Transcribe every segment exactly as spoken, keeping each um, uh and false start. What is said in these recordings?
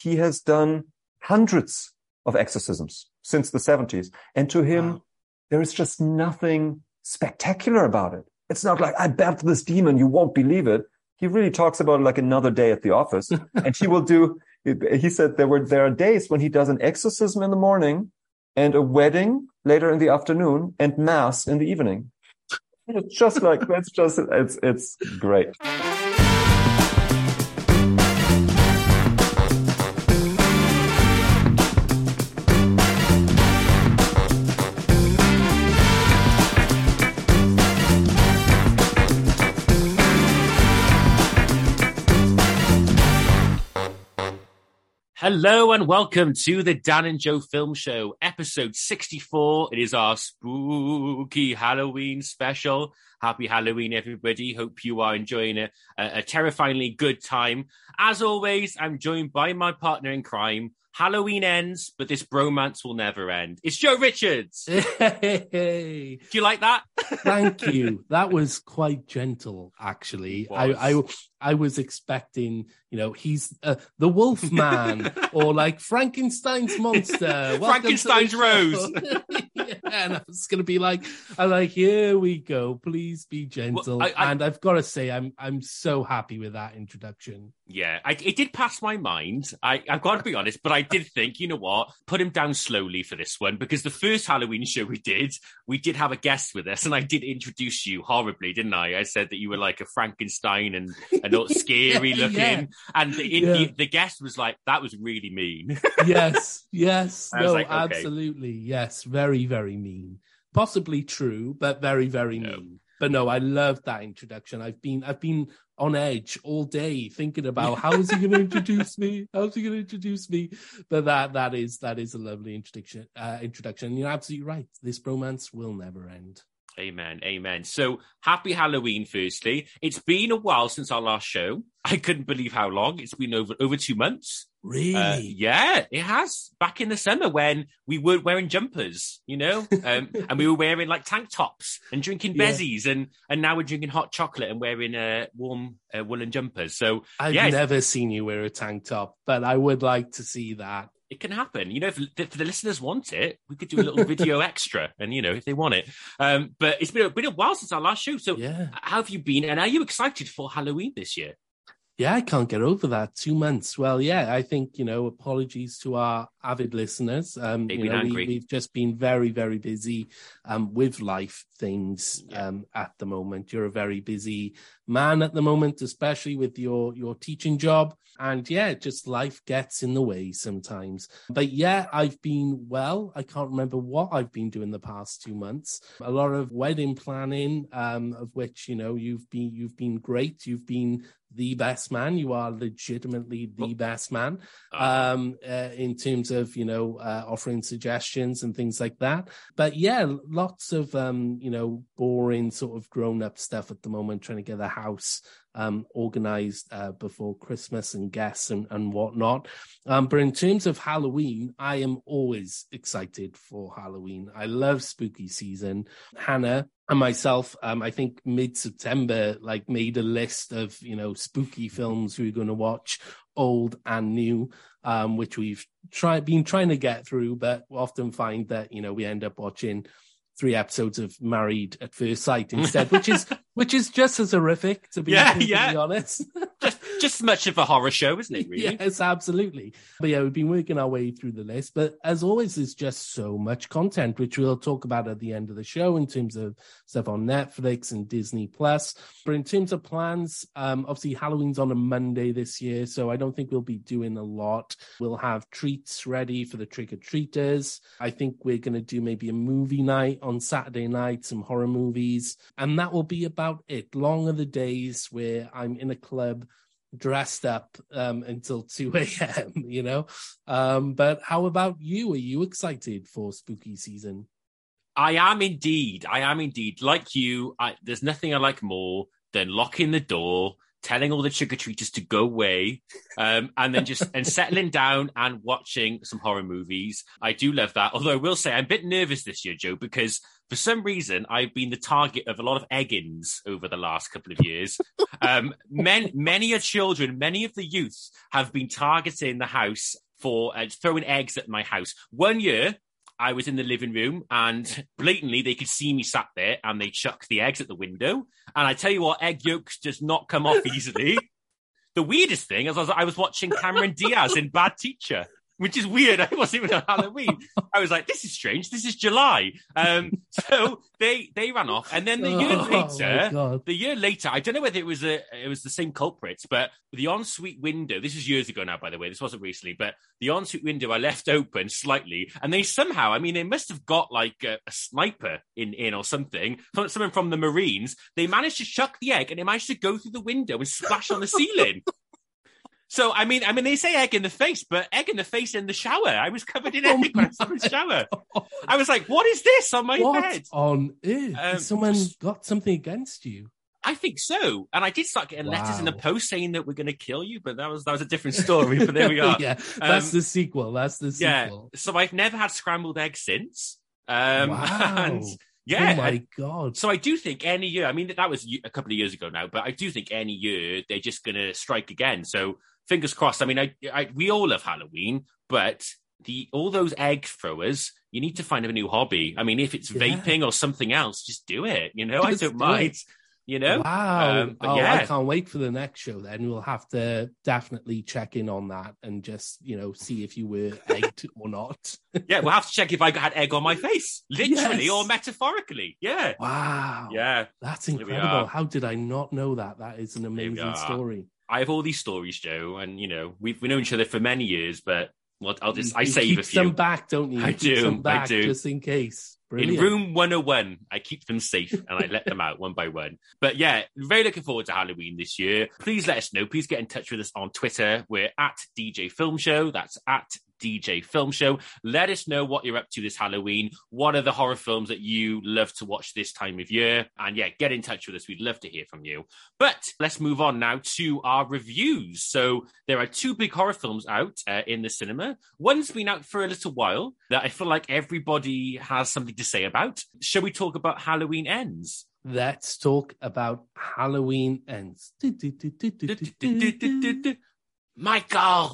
he has done hundreds of exorcisms since the seventies. And to him, wow. there is just nothing spectacular about it. It's not like, I babbed this demon, you won't believe it. He really talks about it like another day at the office. And he will do, he said there were, there are days when he does an exorcism in the morning and a wedding later in the afternoon and mass in the evening. It's just like, it's just, it's, it's great. Hello and welcome to the Dan and Joe Film Show, episode sixty-four. It is our spooky Halloween special. Happy Halloween, everybody. Hope you are enjoying a, a, a terrifyingly good time. As always, I'm joined by my partner in crime. Halloween ends, but this bromance will never end. It's Joe Richards. Hey. Do you like that? Thank you. That was quite gentle, actually. I, I I was expecting, you know, he's uh, the Wolf Man or like Frankenstein's monster. Frankenstein's Rose. Yeah, and I was going to be like, I'm like, here we go. Please be gentle. Well, I, I, and I've got to say, I'm I'm so happy with that introduction. Yeah, I, it did pass my mind. I, I've got to be honest, but I did think, you know what, put him down slowly for this one, because the first Halloween show we did, we did have a guest with us, and I did introduce you horribly, didn't I? I said that you were like a Frankenstein and, and not scary yeah, looking, yeah. and the, yeah. the, the guest was like, that was really mean. Yes, yes, no, like, okay. Absolutely, yes, very, very mean. Possibly true, but very, very no. mean. But no, I loved that introduction. I've been, I've been on edge all day thinking about how is he going to introduce me? How's he going to introduce me? But that, that is, that is a lovely introduction. Uh, introduction. You're absolutely right. This bromance will never end. Amen. Amen. So happy Halloween, firstly. It's been a while since our last show. I couldn't believe how long. It's been over over two months. Really? Uh, yeah, it has. Back in the summer when we weren't wearing jumpers, you know, um, and we were wearing like tank tops and drinking yeah. bezies, and, and now we're drinking hot chocolate and wearing uh, warm uh, woolen jumpers. So I've yeah, never seen you wear a tank top, but I would like to see that. It can happen. You know, if, if the listeners want it, we could do a little video extra, and, you know, if they want it. Um, but it's been a, been a while since our last show. So yeah. how have you been? And are you excited for Halloween this year? Yeah, I can't get over that. Two months. Well, yeah, I think, you know, apologies to our avid listeners. Um, They've you been know, angry. We, we've just been very, very busy um, with life things yeah. um, at the moment. You're a very busy man at the moment, especially with your, your teaching job. And yeah, just life gets in the way sometimes. But yeah, I've been well. I can't remember what I've been doing the past two months. A lot of wedding planning, um, of which, you know, you've been, you've been great. You've been the best man. You are legitimately the best man um, uh, in terms of, you know, uh, offering suggestions and things like that. But yeah, lots of, um, you know, boring sort of grown up stuff at the moment, trying to get the house um, organized uh, before Christmas and guests and, and whatnot. Um, but in terms of Halloween, I am always excited for Halloween. I love spooky season. Hannah and myself, um, I think mid-September, like made a list of, you know, spooky films we we're going to watch, old and new, um, which we've tried, been trying to get through, but we often find that, you know, we end up watching three episodes of Married at First Sight instead, which is which is just as horrific, to be yeah, completely yeah. honest. just, just as much of a horror show, isn't it, really? Yes, absolutely. But yeah, we've been working our way through the list. But as always, there's just so much content, which we'll talk about at the end of the show in terms of stuff on Netflix and Disney Plus. But in terms of plans, um, obviously Halloween's on a Monday this year, so I don't think we'll be doing a lot. We'll have treats ready for the trick-or-treaters. I think we're going to do maybe a movie night on Saturday night, some horror movies. And that will be about it. Long are the days where I'm in a club dressed up um, until two a.m., you know? Um, but how about you? Are you excited for spooky season? I am indeed. I am indeed. Like you, I, there's nothing I like more than locking the door, telling all the trick-or-treaters to go away, um, and then just and settling down and watching some horror movies. I do love that. Although I will say I'm a bit nervous this year, Joe, because for some reason, I've been the target of a lot of eggins over the last couple of years. um, men, many of children, many of the youths have been targeting the house for uh, throwing eggs at my house. One year, I was in the living room and blatantly they could see me sat there and they chucked the eggs at the window. And I tell you what, egg yolks does not come off easily. The weirdest thing is I was, I was watching Cameron Diaz in Bad Teacher, which is weird. I wasn't even on Halloween. I was like, this is strange. This is July. Um, so they they ran off. And then the year Oh, later, my God. the year later, I don't know whether it was a, it was the same culprits, but the ensuite window, this is years ago now, by the way, this wasn't recently, but the ensuite window I left open slightly. And they somehow, I mean, they must have got like a, a sniper in, in or something, someone from the Marines. They managed to chuck the egg and it managed to go through the window and splash on the ceiling. So, I mean, I mean, they say egg in the face, but egg in the face in the shower. I was covered in egg when I was in the shower. I was like, what is this on my What head? on earth? Um, Has someone just- got something against you? I think so. And I did start getting letters in the Wow. post saying that we're going to kill you, but that was that was a different story. But there we are. yeah, that's Um, the sequel. That's the Yeah. sequel. So I've never had scrambled eggs since. Um, Wow. And yeah. Oh my and- God. so I do think any year, I mean, that was a couple of years ago now, but I do think any year they're just going to strike again. So fingers crossed. I mean, I, I, we all love Halloween, but the all those egg throwers, you need to find a new hobby. I mean, if it's Yeah. vaping or something else, just do it. You know, Just I don't do mind. it. You know? Wow. Um, but oh, yeah. I can't wait for the next show then. We'll have to definitely check in on that and just, you know, see if you were egged or not. Yeah, we'll have to check if I had egg on my face, literally Yes. or metaphorically. Yeah. Wow. Yeah. That's Here we incredible. are. How did I not know that? That is an we amazing are. story. I have all these stories, Joe, and, you know, we've, we've known each other for many years, but well, I'll just, I You save keep a few. some back, don't you? You I keep do, some I back do. just in case. In Brilliant. room one oh one, I keep them safe and I let them out one by one. But yeah, very looking forward to Halloween this year. Please let us know. Please get in touch with us on Twitter. We're at D J Film Show. That's at D J Film Show. Let us know what you're up to this Halloween. What are the horror films that you love to watch this time of year? And yeah, get in touch with us. We'd love to hear from you. But let's move on now to our reviews. So there are two big horror films out uh, in the cinema. One's been out for a little while that I feel like everybody has something to say about. Shall we talk about Halloween Ends? Let's talk about Halloween Ends. Michael!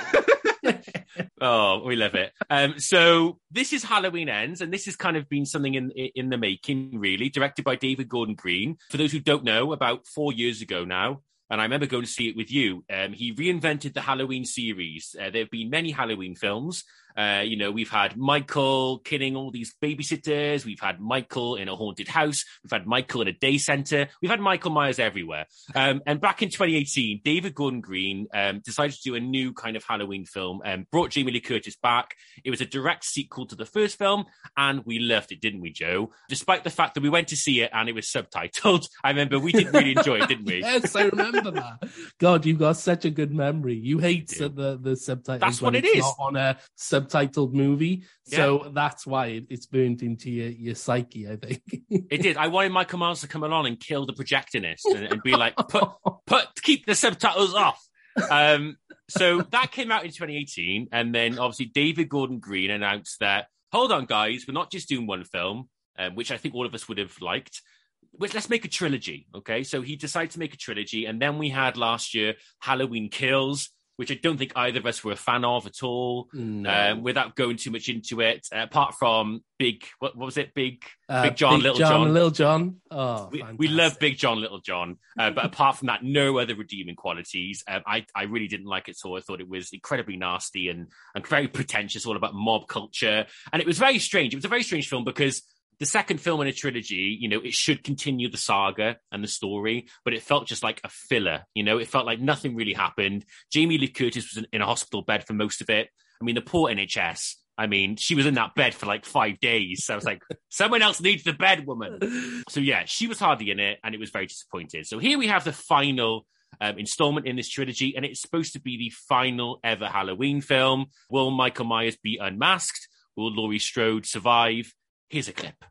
Oh, we love it. Um, so this is Halloween Ends, and this has kind of been something in in the making, really, directed by David Gordon Green. For those who don't know, about four years ago now, and I remember going to see it with you, um, he reinvented the Halloween series. Uh, there have been many Halloween films. Uh, you know, we've had Michael killing all these babysitters. We've had Michael in a haunted house. We've had Michael in a day center. We've had Michael Myers everywhere. Um, and back in twenty eighteen, David Gordon Green um, decided to do a new kind of Halloween film and brought Jamie Lee Curtis back. It was a direct sequel to the first film, and we loved it, didn't we, Joe? Despite the fact that we went to see it and it was subtitled. I remember we did really enjoy it, didn't we? Yes, I remember that. God, you've got such a good memory. You hate the, the subtitles. That's when what it it's is. Not on a subtitled movie. So that's why it, it's burnt into your, your psyche, I think. It did. I wanted Michael Myers to come along and kill the projectionist and, and be like, put, put, keep the subtitles off. Um, so that came out in twenty eighteen. And then obviously David Gordon Green announced that, hold on, guys, we're not just doing one film, um, which I think all of us would have liked. Which, let's make a trilogy. Okay. So he decided to make a trilogy. And then we had last year Halloween Kills, which I don't think either of us were a fan of at all. No. Um, without going too much into it, uh, apart from Big, what, what was it? Big, Uh, Big John, Big Little John, John. Little John. Oh, We, fantastic. we love Big John, Little John, uh, but apart from that, no other redeeming qualities. Um, I, I really didn't like it, so I thought it was incredibly nasty and, and very pretentious, all about mob culture. And it was very strange. It was a very strange film because the second film in a trilogy, you know, it should continue the saga and the story, but it felt just like a filler. You know, it felt like nothing really happened. Jamie Lee Curtis was in, in a hospital bed for most of it. I mean, the poor N H S. I mean, she was in that bed for like five days. So I was like, someone else needs the bed, woman. So yeah, she was hardly in it, and it was very disappointed. So here we have the final um, installment in this trilogy, and it's supposed to be the final ever Halloween film. Will Michael Myers be unmasked? Will Laurie Strode survive? Here's a clip.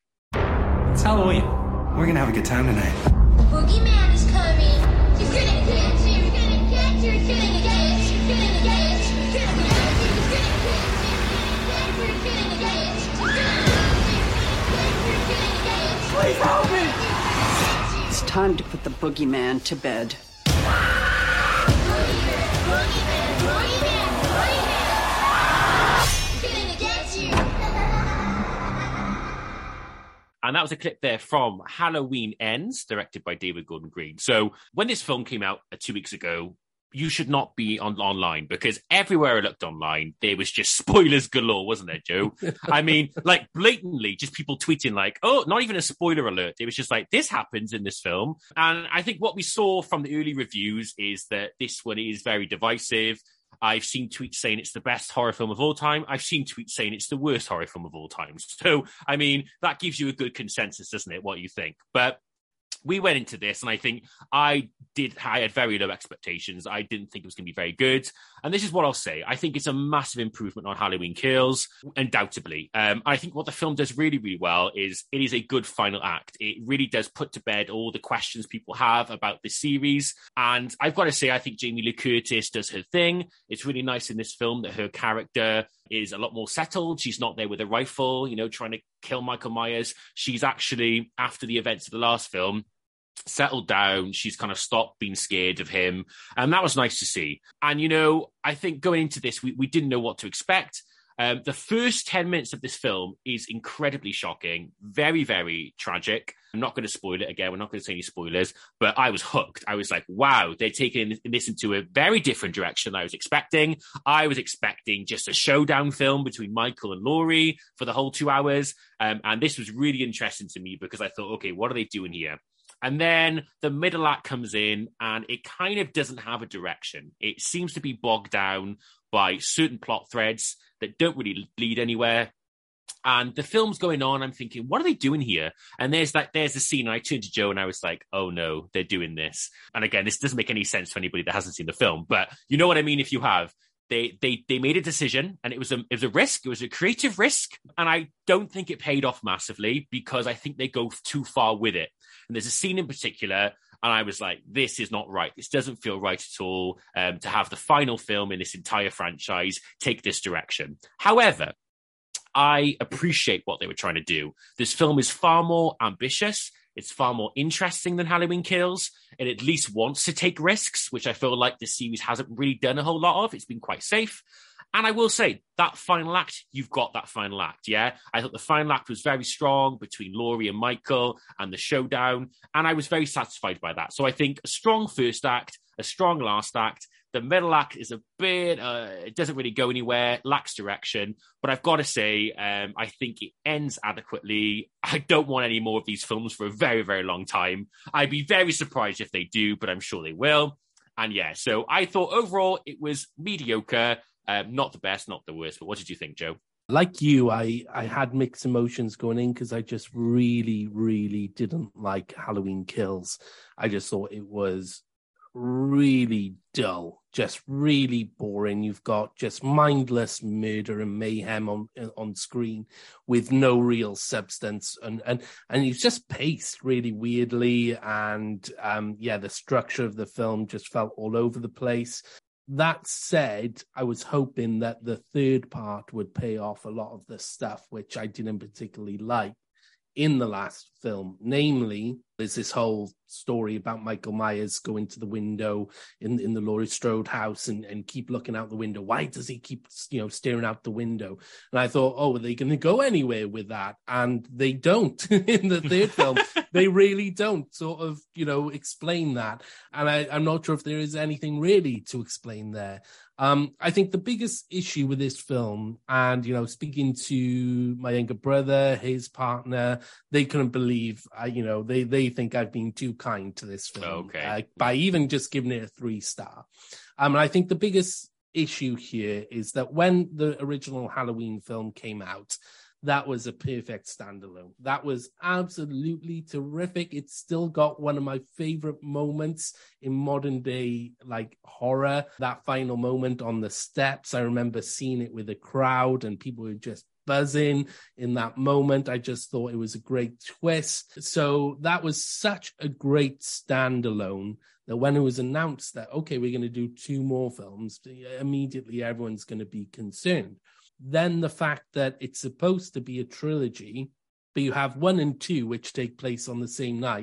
It's Halloween. We're gonna have a good time tonight. The boogeyman is coming. He's gonna get you. He's gonna get you. He's gonna get you. He's gonna get you. He's gonna get you. He's gonna get you. He's gonna get you. He's gonna get you. He's gonna get you. Time to put the boogeyman to bed. And that was a clip there from Halloween Ends, directed by David Gordon Green. So when this film came out uh, two weeks ago, you should not be on online, because everywhere I looked online, there was just spoilers galore, wasn't there, Joe? I mean, like blatantly just people tweeting like, oh, not even a spoiler alert. It was just like, this happens in this film. And I think what we saw from the early reviews is that this one is very divisive. I've seen tweets saying it's the best horror film of all time. I've seen tweets saying it's the worst horror film of all time. So, I mean, that gives you a good consensus, doesn't it, what you think? But we went into this, and I think I did. I had very low expectations. I didn't think it was going to be very good. And this is what I'll say. I think it's a massive improvement on Halloween Kills, undoubtedly. Um, I think what the film does really, really well is it is a good final act. It really does put to bed all the questions people have about the series. And I've got to say, I think Jamie Lee Curtis does her thing. It's really nice in this film that her character is a lot more settled. She's not there with a rifle, you know, trying to kill Michael Myers. She's actually, after the events of the last film, settled down. She's kind of stopped being scared of him. And that was nice to see. And, you know, I think going into this, we, we didn't know what to expect. Um, the first ten minutes of this film is incredibly shocking, very, very tragic. I'm not going to spoil it again. We're not going to say any spoilers, but I was hooked. I was like, wow, they're taking this into a very different direction than I was expecting. I was expecting just a showdown film between Michael and Laurie for the whole two hours. Um, and this was really interesting to me because I thought, okay, what are they doing here? And then the middle act comes in and it kind of doesn't have a direction. It seems to be bogged down by certain plot threads that don't really lead anywhere. And the film's going on. I'm thinking, what are they doing here? And there's that, there's the scene. And I turned to Joe and I was like, oh no, they're doing this. And again, this doesn't make any sense for anybody that hasn't seen the film, but you know what I mean if you have. They they they made a decision, and it was a it was a risk. It was a creative risk, and I don't think it paid off massively because I think they go too far with it. And there's a scene in particular, and I was like, "This is not right. This doesn't feel right at all." Um, to have the final film in this entire franchise take this direction. However, I appreciate what they were trying to do. This film is far more ambitious. It's far more interesting than Halloween Kills. It at least wants to take risks, which I feel like this series hasn't really done a whole lot of. It's been quite safe. And I will say, that final act, you've got that final act, yeah? I thought the final act was very strong between Laurie and Michael and the showdown, and I was very satisfied by that. So I think a strong first act, a strong last act. The middle act is a bit, uh, it doesn't really go anywhere, lacks direction. But I've got to say, um, I think it ends adequately. I don't want any more of these films for a very, very long time. I'd be very surprised if they do, but I'm sure they will. And yeah, so I thought overall it was mediocre, um, not the best, not the worst. But what did you think, Joe? Like you, I, I had mixed emotions going in because I just really, really didn't like Halloween Kills. I just thought it was really dull, just really boring. You've got just mindless murder and mayhem on on screen with no real substance, and and and it's just paced really weirdly, and um yeah, the structure of the film just felt all over the place. That said, I was hoping that the third part would pay off a lot of the stuff which I didn't particularly like in the last film. Namely, there's this whole story about Michael Myers going to the window in, in the Laurie Strode house and, and keep looking out the window. Why does he keep, you know, staring out the window? And I thought, oh, are they going to go anywhere with that? And they don't. In the third film, they really don't sort of, you know, explain that. And I, I'm not sure if there is anything really to explain there. Um, I think the biggest issue with this film, and, you know, speaking to my younger brother, his partner, they couldn't believe, uh, you know, they, they think I've been too kind to this film okay. uh, by even just giving it a three star. Um, and I think the biggest issue here is that when the original Halloween film came out, that was a perfect standalone. That was absolutely terrific. It's still got one of my favorite moments in modern day, like, horror. That final moment on the steps. I remember seeing it with a crowd and people were just buzzing in that moment. I just thought it was a great twist. So that was such a great standalone that when it was announced that, okay, we're going to do two more films, immediately everyone's going to be concerned. Then the fact that it's supposed to be a trilogy, but you have one and two, which take place on the same night,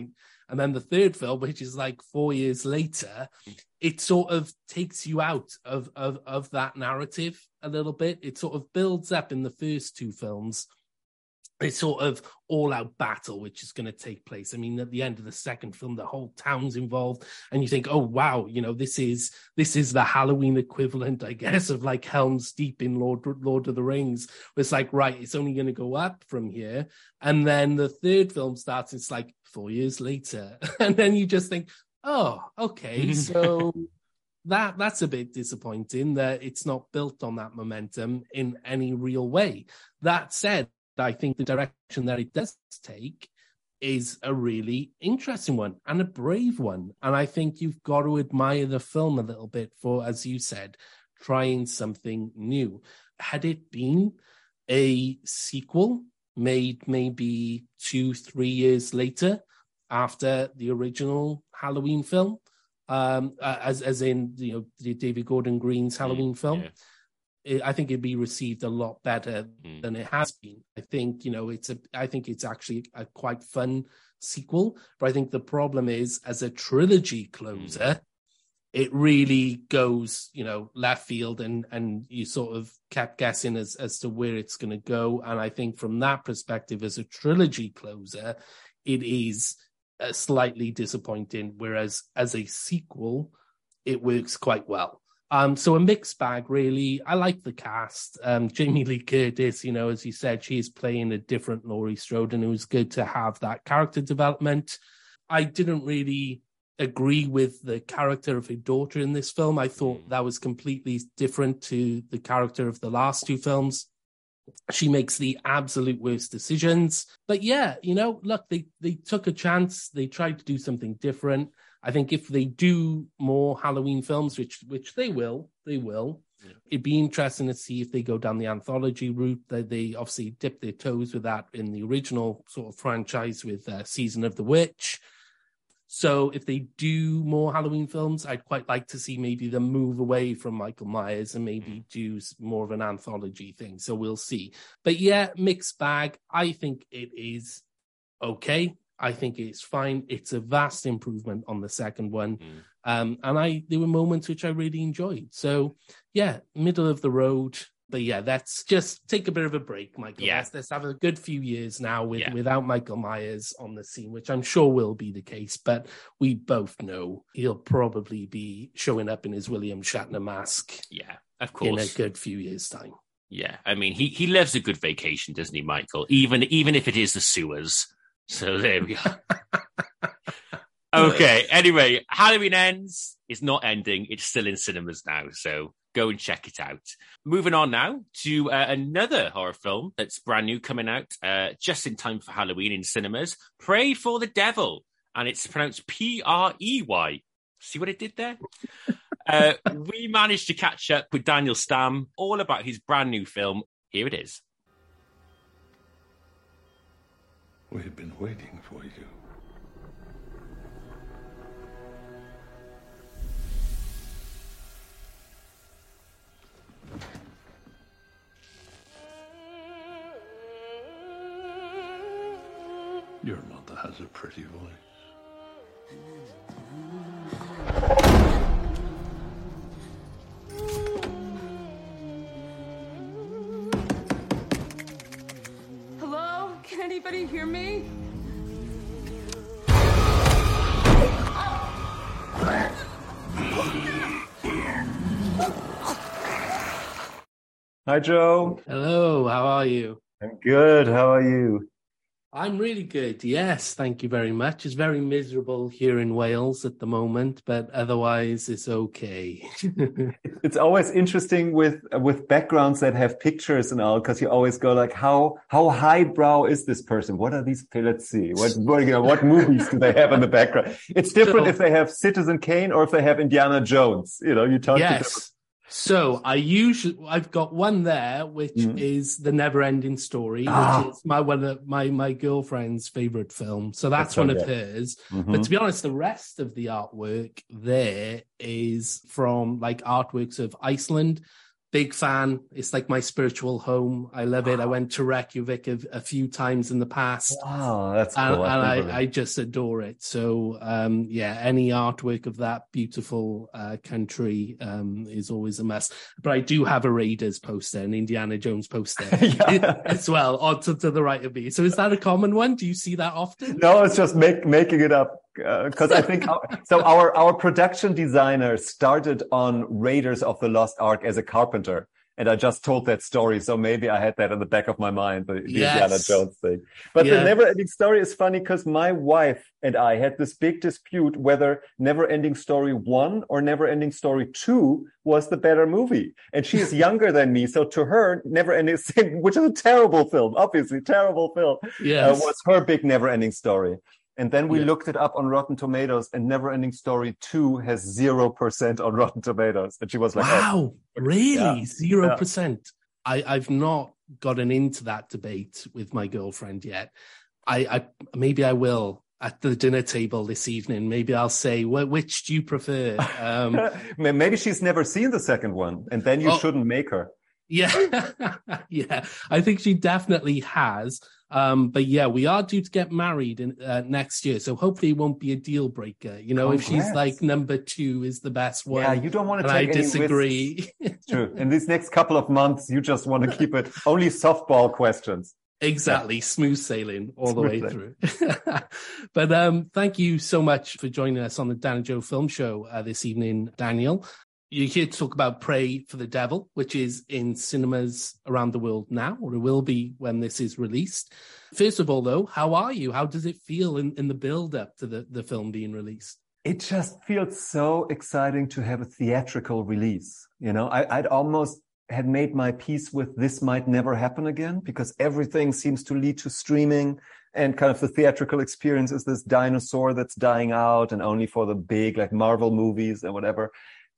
And then the third film, which is like four years later, it sort of takes you out of, of, of that narrative a little bit. It sort of builds up in the first two films. It's sort of all-out battle, which is going to take place. I mean, at the end of the second film, the whole town's involved, and you think, oh, wow, you know, this is this is the Halloween equivalent, I guess, of like Helm's Deep in Lord, Lord of the Rings. It's like, right, it's only going to go up from here. And then the third film starts, it's like four years later. And then you just think, oh, okay, so that that's a bit disappointing that it's not built on that momentum in any real way. That said, I think the direction that it does take is a really interesting one and a brave one. And I think you've got to admire the film a little bit for, as you said, trying something new. Had it been a sequel made maybe two, three years later after the original Halloween film, um, uh, as, as in, you know, David Gordon Green's Halloween mm, film, yeah. I think it'd be received a lot better mm. than it has been. I think, you know, it's a, I think it's actually a quite fun sequel, but I think the problem is as a trilogy closer, mm. it really goes, you know, left field and, and you sort of kept guessing as, as to where it's going to go. And I think from that perspective, as a trilogy closer, it is uh, slightly disappointing. Whereas as a sequel, it works quite well. Um, so a mixed bag, really. I like the cast. Um, Jamie Lee Curtis, you know, as you said, she is playing a different Laurie Strode, and it was good to have that character development. I didn't really agree with the character of her daughter in this film. I thought that was completely different to the character of the last two films. She makes the absolute worst decisions. But yeah, you know, look, they, they took a chance. They tried to do something different. I think if they do more Halloween films, which which they will, they will, yeah. It'd be interesting to see if they go down the anthology route. They, they obviously dipped their toes with that in the original sort of franchise with uh, Season of the Witch. So if they do more Halloween films, I'd quite like to see maybe them move away from Michael Myers and maybe do more of an anthology thing. So we'll see. But yeah, mixed bag. I think it is okay. I think it's fine. It's a vast improvement on the second one. Mm. Um, and I there were moments which I really enjoyed. So, yeah, middle of the road. But, yeah, let's just take a bit of a break, Michael. Yeah. Let's, let's have a good few years now with, yeah. without Michael Myers on the scene, which I'm sure will be the case. But we both know he'll probably be showing up in his William Shatner mask. Yeah, of course. In a good few years' time. Yeah, I mean, he, he loves a good vacation, doesn't he, Michael? Even, even if it is the sewers. So there we go. Okay, anyway, Halloween Ends is not ending. It's still in cinemas now, so go and check it out. Moving on now to uh, another horror film that's brand new, coming out uh, just in time for Halloween in cinemas, Pray for the Devil, and it's pronounced P R E Y. See what it did there? uh, we managed to catch up with Daniel Stamm all about his brand new film. Here it is. We've been waiting for you. Your mother has a pretty voice. Hello? Can anybody hear me? Hi, Joe. Hello, how are you? I'm good. How are you? I'm really good. Yes, thank you very much. It's very miserable here in Wales at the moment, but otherwise it's okay. It's always interesting with with backgrounds that have pictures and all, because you always go like, how how highbrow is this person? What are these? Let's see. What what, you know, what movies do they have in the background? It's different so, if they have Citizen Kane or if they have Indiana Jones. You know, you talk. Yes. So I usually I've got one there, which mm. is The Never-Ending Story, ah. which is my one of my my girlfriend's favorite film. So that's, that's one of hers. Mm-hmm. But to be honest, the rest of the artwork there is from like artworks of Iceland Big fan. It's like my spiritual home. I love it. I went to Reykjavik a, a few times in the past. Wow, that's cool. And, and I, I, I just adore it. So, um, yeah, any artwork of that beautiful uh, country um, is always a must. But I do have a Raiders poster, an Indiana Jones poster yeah. as well, on to, to the right of me. So is that a common one? Do you see that often? No, it's just make, making it up. Because uh, I think our, so. Our our production designer started on Raiders of the Lost Ark as a carpenter, and I just told that story. So maybe I had that in the back of my mind, the, the yes. Indiana Jones thing. But yeah. the Never-Ending Story is funny because my wife and I had this big dispute whether Never-Ending Story one or Never-Ending Story two was the better movie. And she is younger than me, so to her, Never-Ending, which is a terrible film, obviously terrible film, yes. uh, was her big Never-Ending Story. And then we yeah. looked it up on Rotten Tomatoes, and Never-Ending Story two has zero percent on Rotten Tomatoes. And she was like, wow, oh. really? Zero yeah. percent. I, I've not gotten into that debate with my girlfriend yet. I, I maybe I will at the dinner table this evening. Maybe I'll say, which do you prefer? Um, maybe she's never seen the second one, and then you oh, shouldn't make her. Yeah, yeah. I think she definitely has. Um, but yeah, we are due to get married in, uh, next year, so hopefully it won't be a deal breaker. You know, Congrats. If she's like number two is the best one. Yeah, you don't want to take I any disagree. risks. True. In these next couple of months, you just want to keep it only softball questions. Exactly. Yeah. Smooth sailing all Smooth the way sailing. through. But um, thank you so much for joining us on the Dan and Joe Film Show uh, this evening, Daniel. You're here to talk about Pray for the Devil, which is in cinemas around the world now, or it will be when this is released. First of all, though, how are you? How does it feel in, in the build-up to the, the film being released? It just feels so exciting to have a theatrical release. You know, I, I'd almost had made my peace with this might never happen again, because everything seems to lead to streaming, and kind of the theatrical experience is this dinosaur that's dying out and only for the big, like Marvel movies and whatever.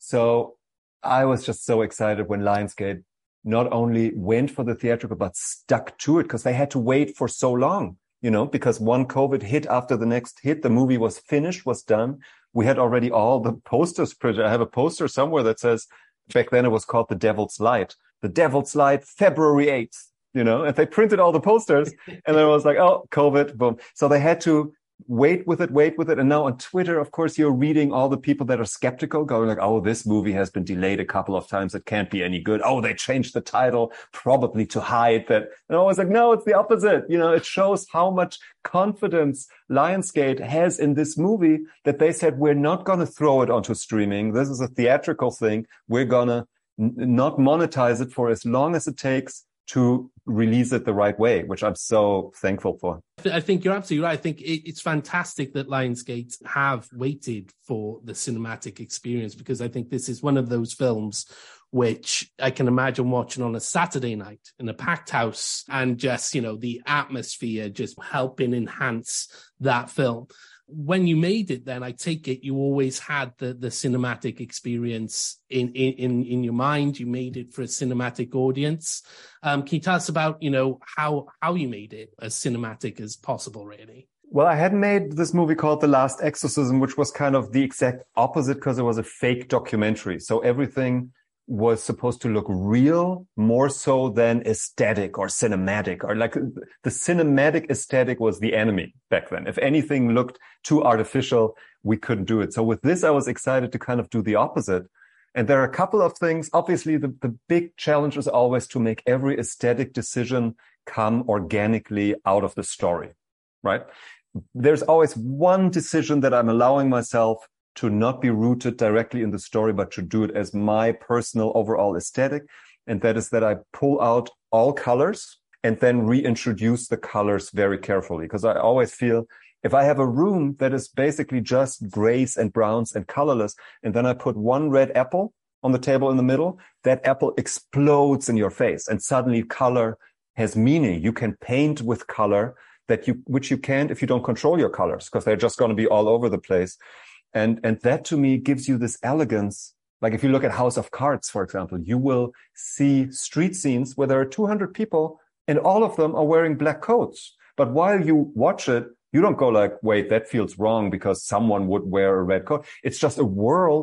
So I was just so excited when Lionsgate not only went for the theatrical, but stuck to it, because they had to wait for so long, you know, because one COVID hit after the next hit. The movie was finished, was done. We had already all the posters printed. I have a poster somewhere that says, back then it was called The Devil's Light. The Devil's Light, February eighth, you know, and they printed all the posters. And then it was like, oh, COVID, boom. So they had to wait with it, wait with it. And now on Twitter, of course, you're reading all the people that are skeptical going like, oh, this movie has been delayed a couple of times. It can't be any good. Oh, they changed the title probably to hide that. And I was like, no, it's the opposite. You know, it shows how much confidence Lionsgate has in this movie that they said, we're not going to throw it onto streaming. This is a theatrical thing. We're going to n- not monetize it for as long as it takes to release it the right way, which I'm so thankful for. I think you're absolutely right. I think it's fantastic that Lionsgate have waited for the cinematic experience, because I think this is one of those films which I can imagine watching on a Saturday night in a packed house, and just, you know, the atmosphere just helping enhance that film. When you made it, then I take it you always had the, the cinematic experience in, in, in your mind. You made it for a cinematic audience. Um, can you tell us about, you know, how, how you made it as cinematic as possible, really? Well, I had made this movie called The Last Exorcism, which was kind of the exact opposite, because it was a fake documentary. So everything was supposed to look real, more so than aesthetic or cinematic, or like the cinematic aesthetic was the enemy back then. If anything looked too artificial, we couldn't do it. So with this, I was excited to kind of do the opposite. And there are a couple of things. Obviously, the, the big challenge is always to make every aesthetic decision come organically out of the story, right? There's always one decision that I'm allowing myself to not be rooted directly in the story, but to do it as my personal overall aesthetic. And that is that I pull out all colors and then reintroduce the colors very carefully. Because I always feel if I have a room that is basically just grays and browns and colorless, and then I put one red apple on the table in the middle, that apple explodes in your face. And suddenly color has meaning. You can paint with color that you, which you can't if you don't control your colors, because they're just going to be all over the place. And, and that to me gives you this elegance. Like if you look at House of Cards, for example, you will see street scenes where there are two hundred people and all of them are wearing black coats. But while you watch it, you don't go like, wait, that feels wrong because someone would wear a red coat. It's just a world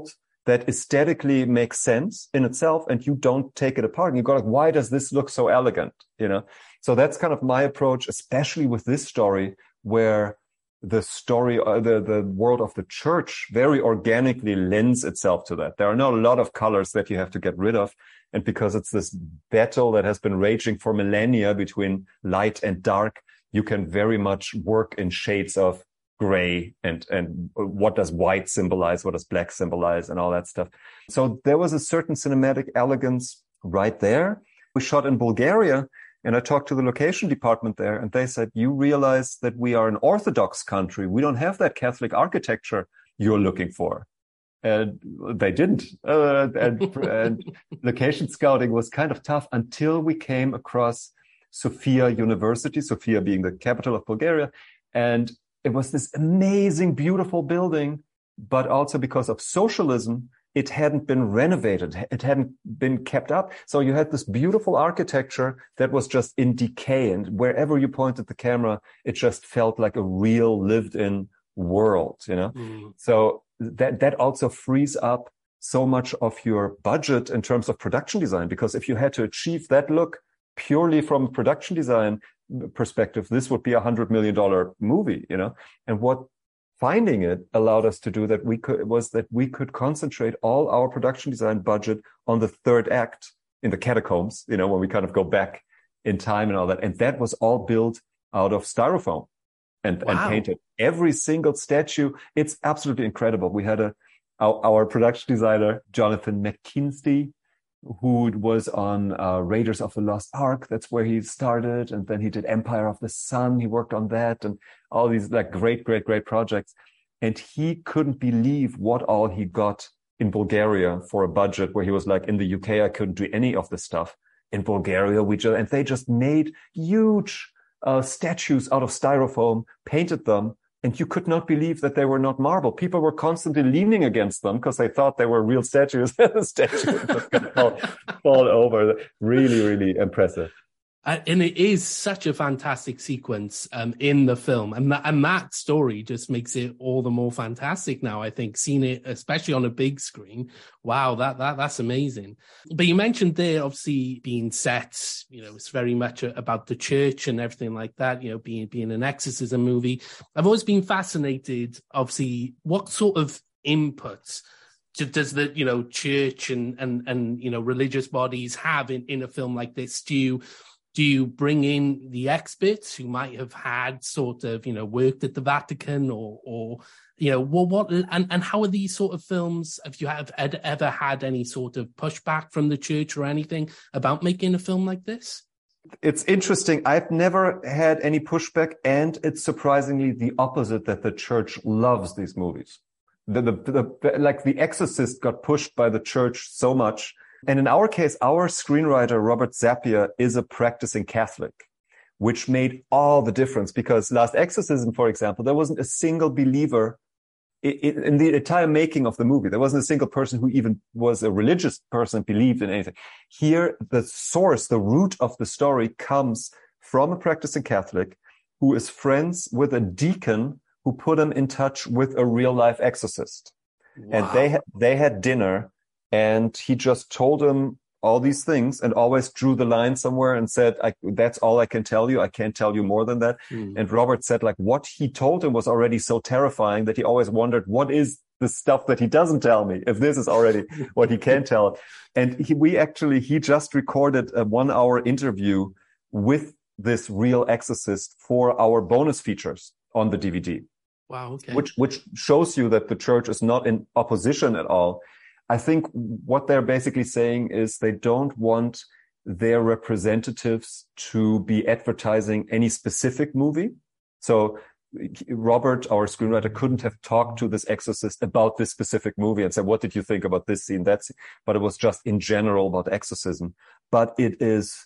that aesthetically makes sense in itself, and you don't take it apart. And you go like, why does this look so elegant? You know? So that's kind of my approach, especially with this story, where the story, uh, the, the world of the church very organically lends itself to that. There are not a lot of colors that you have to get rid of. And because it's this battle that has been raging for millennia between light and dark, you can very much work in shades of gray and, and what does white symbolize? What does black symbolize and all that stuff. So there was a certain cinematic elegance right there. We shot in Bulgaria, and I talked to the location department there, and they said, you realize that we are an Orthodox country. We don't have that Catholic architecture you're looking for. And they didn't. Uh, and, and location scouting was kind of tough until we came across Sofia University, Sofia being the capital of Bulgaria. And it was this amazing, beautiful building, but also because of socialism, it hadn't been renovated. It hadn't been kept up. So you had this beautiful architecture that was just in decay. And wherever you pointed the camera, it just felt like a real lived-in world, you know? Mm. So that, that also frees up so much of your budget in terms of production design, because if you had to achieve that look purely from a production design perspective, this would be a hundred million dollar movie, you know? And what finding it allowed us to do that we could was that we could concentrate all our production design budget on the third act in the catacombs, you know, when we kind of go back in time and all that. And that was all built out of styrofoam and, wow. and painted. Every single statue. It's absolutely incredible. We had a, our, our production designer, Jonathan McKinsey, who was on uh, Raiders of the Lost Ark. That's where he started. And then he did Empire of the Sun. He worked on that and all these like great, great, great projects. And he couldn't believe what all he got in Bulgaria for a budget where he was like, in the U K, I couldn't do any of this stuff. In Bulgaria, we just, and they just made huge uh, statues out of styrofoam, painted them. And you could not believe that they were not marble. People were constantly leaning against them because they thought they were real statues. The statue was just going to fall, fall over. Really, really impressive. Uh, and it is such a fantastic sequence um, in the film. And, th- and that story just makes it all the more fantastic now, I think, seeing it, especially on a big screen. Wow, that that that's amazing. But you mentioned there, obviously, being set, you know, it's very much a, about the church and everything like that, you know, being, being an exorcism movie. I've always been fascinated, obviously, what sort of inputs does the, you know, church and, and, and you know, religious bodies have in, in a film like this? Do you... Do you bring in the experts who might have had sort of, you know, worked at the Vatican or, or you know, what, what and, and how are these sort of films, have you have ed, ever had any sort of pushback from the church or anything about making a film like this? It's interesting. I've never had any pushback, and it's surprisingly the opposite, that the church loves these movies. The, the, the, the like The Exorcist got pushed by the church so much. And in our case, our screenwriter, Robert Zappia, is a practicing Catholic, which made all the difference, because Last Exorcism, for example, there wasn't a single believer in, in the entire making of the movie. There wasn't a single person who even was a religious person, believed in anything. Here, the source, the root of the story comes from a practicing Catholic who is friends with a deacon who put him in touch with a real life exorcist. Wow. And they had, they had dinner. And he just told him all these things and always drew the line somewhere and said, I, that's all I can tell you. I can't tell you more than that. Mm. And Robert said, like, what he told him was already so terrifying that he always wondered, what is the stuff that he doesn't tell me, if this is already what he can tell? And he, we actually, he just recorded a one hour interview with this real exorcist for our bonus features on the D V D. Wow. Okay. Which, which shows you that the church is not in opposition at all. I think what they're basically saying is they don't want their representatives to be advertising any specific movie. So Robert, our screenwriter, couldn't have talked to this exorcist about this specific movie and said, what did you think about this scene, that scene? But it was just in general about exorcism. But it is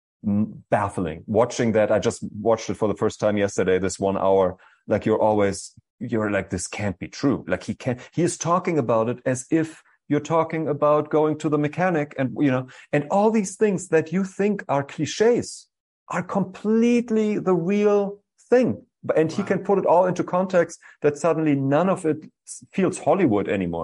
baffling. Watching that, I just watched it for the first time yesterday, this one hour, like you're always, you're like, this can't be true. Like he can't, he is talking about it as if you're talking about going to the mechanic and, you know, and all these things that you think are cliches are completely the real thing. And wow. He can put it all into context that suddenly none of it feels Hollywood anymore.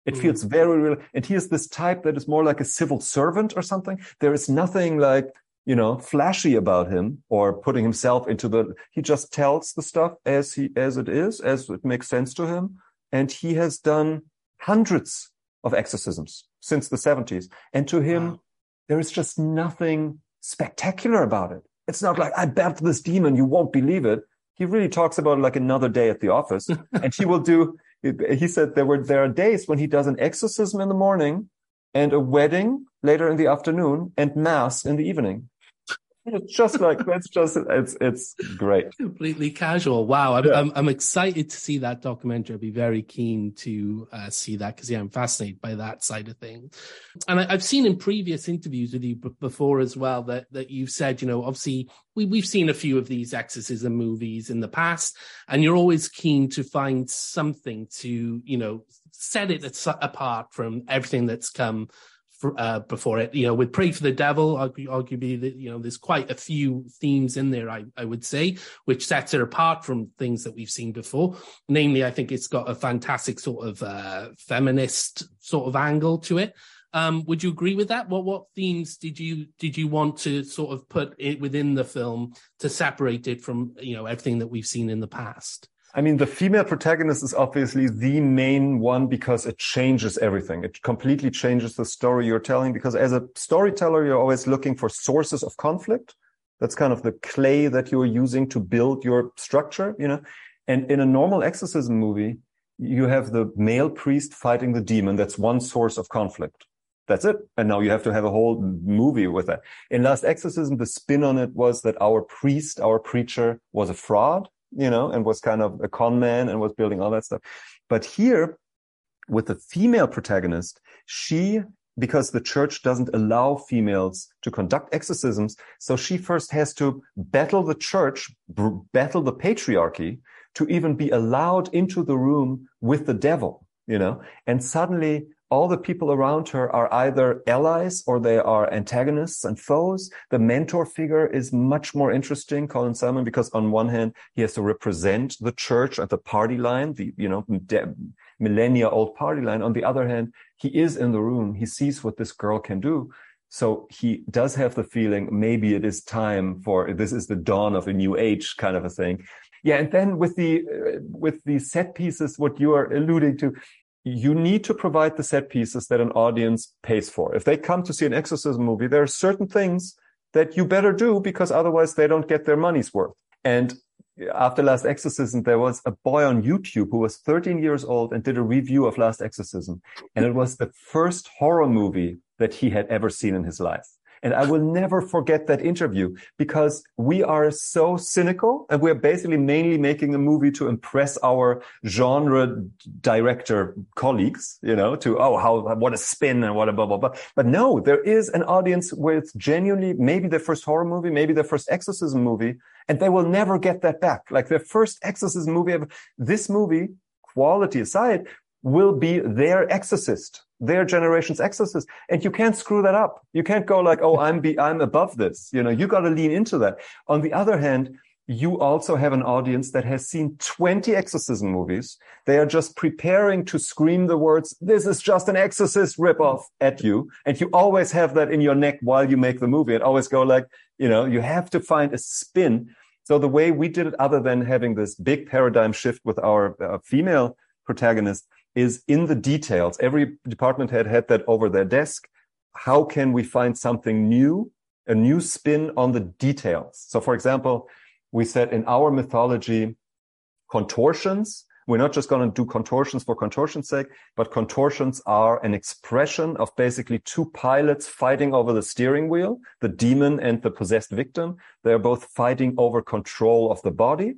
It Mm. feels very real. And he is this type that is more like a civil servant or something. There is nothing like, you know, flashy about him or putting himself into the, he just tells the stuff as he, as it is, as it makes sense to him. And he has done hundreds of exorcisms since the seventies. And to him, Wow. there is just nothing spectacular about it. It's not like, I battled this demon, you won't believe it. He really talks about it like another day at the office. And he will do, he said there were, there are days when he does an exorcism in the morning and a wedding later in the afternoon and mass in the evening. It's just like, that's just, it's, it's great. Completely casual. Wow. I'm, Yeah. I'm, I'm excited to see that documentary. I'd be very keen to uh, see that because, yeah, I'm fascinated by that side of things. And I, I've seen in previous interviews with you b- before as well that, that you've said, you know, obviously we, we've seen a few of these exorcism movies in the past, and you're always keen to find something to, you know, set it as- apart from everything that's come Uh, before it. You know, with Pray for the Devil, argu- arguably, that, you know, there's quite a few themes in there, I, I would say, which sets it apart from things that we've seen before. Namely, I think it's got a fantastic sort of uh, feminist sort of angle to it. Um, would you agree with that? What what themes did you did you want to sort of put it within the film to separate it from, you know, everything that we've seen in the past? I mean, the female protagonist is obviously the main one because it changes everything. It completely changes the story you're telling, because as a storyteller, you're always looking for sources of conflict. That's kind of the clay that you're using to build your structure, you know. And in a normal exorcism movie, you have the male priest fighting the demon. That's one source of conflict. That's it. And now you have to have a whole movie with that. In Last Exorcism, the spin on it was that our priest, our preacher, was a fraud, you know, and was kind of a con man and was building all that stuff. But here, with the female protagonist, she, because the church doesn't allow females to conduct exorcisms, so she first has to battle the church, b- battle the patriarchy, to even be allowed into the room with the devil, you know, and suddenly all the people around her are either allies or they are antagonists and foes. The mentor figure is much more interesting, Colin Salmon, because on one hand, he has to represent the church at the party line, the, you know, de- millennia old party line. On the other hand, he is in the room. He sees what this girl can do. So he does have the feeling maybe it is time for, this is the dawn of a new age kind of a thing. Yeah. And then with the, uh, with the set pieces, what you are alluding to, you need to provide the set pieces that an audience pays for. If they come to see an exorcism movie, there are certain things that you better do because otherwise they don't get their money's worth. And after Last Exorcism, there was a boy on YouTube who was thirteen years old and did a review of Last Exorcism. And it was the first horror movie that he had ever seen in his life. And I will never forget that interview because we are so cynical and we're basically mainly making a movie to impress our genre director colleagues, you know, to, oh, how, what a spin and what a blah, blah, blah. But no, there is an audience where it's genuinely maybe their first horror movie, maybe their first exorcism movie, and they will never get that back. Like their first exorcism movie ever. This movie, quality aside, will be their exorcist, their generation's exorcist. And you can't screw that up. You can't go like, oh, I'm be, I'm above this. You know, you got to lean into that. On the other hand, you also have an audience that has seen twenty exorcism movies. They are just preparing to scream the words, this is just an exorcist ripoff at you. And you always have that in your neck while you make the movie and always go like, you know, you have to find a spin. So the way we did it, other than having this big paradigm shift with our uh, female protagonist, is in the details. Every department head had that over their desk. How can we find something new, a new spin on the details? So, for example, we said in our mythology, contortions, we're not just going to do contortions for contortion's sake, but contortions are an expression of basically two pilots fighting over the steering wheel, the demon and the possessed victim. They're both fighting over control of the body.